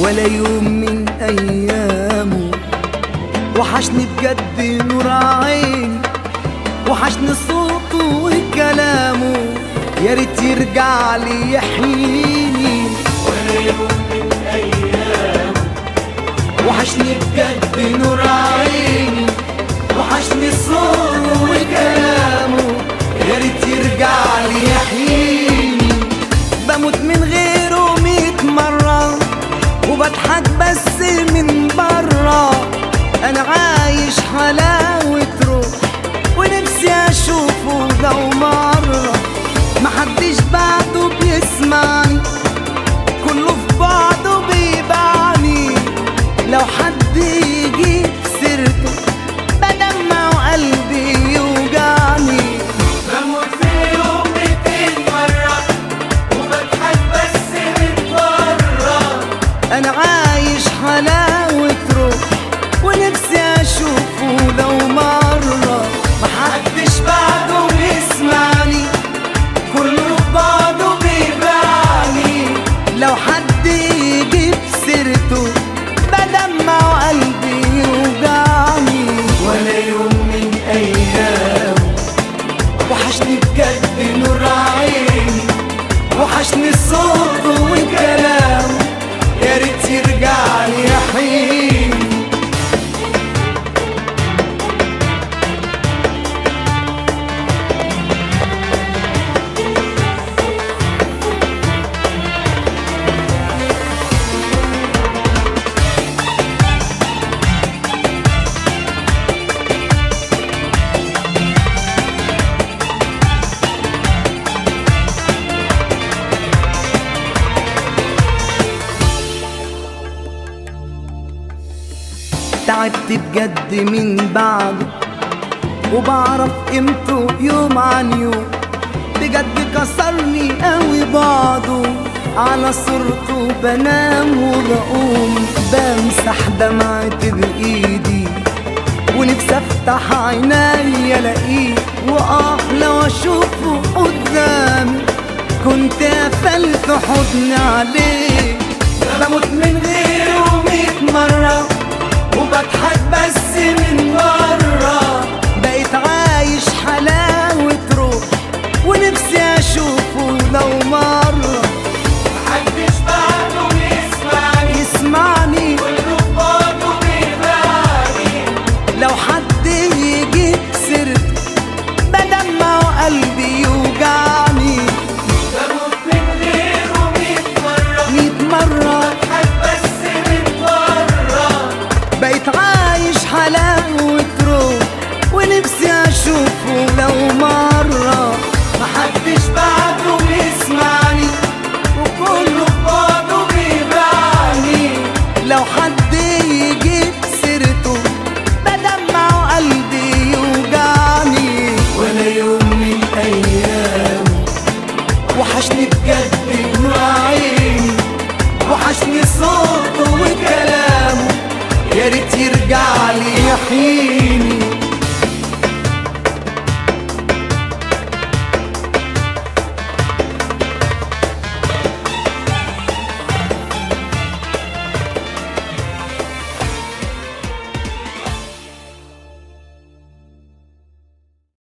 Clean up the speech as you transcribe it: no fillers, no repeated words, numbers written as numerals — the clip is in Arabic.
ولا يوم من أيامه. وحشني بجد نور عيني، وحشني صوته وكلامه، يا ريت يرجع لي يحييني. ولا يوم من أيامه. وحشني بجد نور عيني، وحشني صوته وكلامه، يا ريت يرجع لي يحييني. بموت من غيره 100 مرة، وبضحك بس من برا. أنا عايش حلاوة روح، ونفسي أشوفه لو مرة. محدش بعده بيسمعني، كله في بعضه بيبعني. لو حد يجيب سيرته بدمع وقلبي يوجعني. بموت في اليوم 200 مرة، وبضحك بس من برا. أنا عايش حلاوة روح، ونفسي أشوفه لو مرة. محدش بعده بيسمعني، كله في بعضه بيبعني. لو حد يجيب سيرته بدمع وقلبي يوجعني. ولا يوم من أيامه. وحشني بجد نور عيني، وحشني صوته وكلامه، يا ريت يرجع لي يحييني. تعبت بجد من بعده، وبعرف قيمته يوم عن يوم. بجد كسرني قوي بعضه، على صورته بنام وبقوم. بمسح دمعتي بإيدي، ونفسي افتح عيني الاقيه. لو اشوفه قدامي كنت قفلت حضني عليه. بموت من غيره 100 مرة، وبضحك بس من برا. بقيت عايش حلاوة روح، ونفسي أشوفه لو مرة. محدش بعده يسمعني، كله في بعضه بيبعني. لو حد يجيب سيرته بدمع وقلبي يوجعني. بموت من غيره 100 مرة، 100 مرة، بضحك بس من برا. بقيت عايش حلاوة روح، ونفسي أشوفه لو مرة. محدش بعده بيسمعني، وكله في بعضه بيبعني. لو حد يجيب سيرته بدمع وقلبي يوجعني. ولا يوم من أيامه. وحشني بجد نور عيني، وحشني صوته وكلامه، يا ريت يرجع لي يحييني.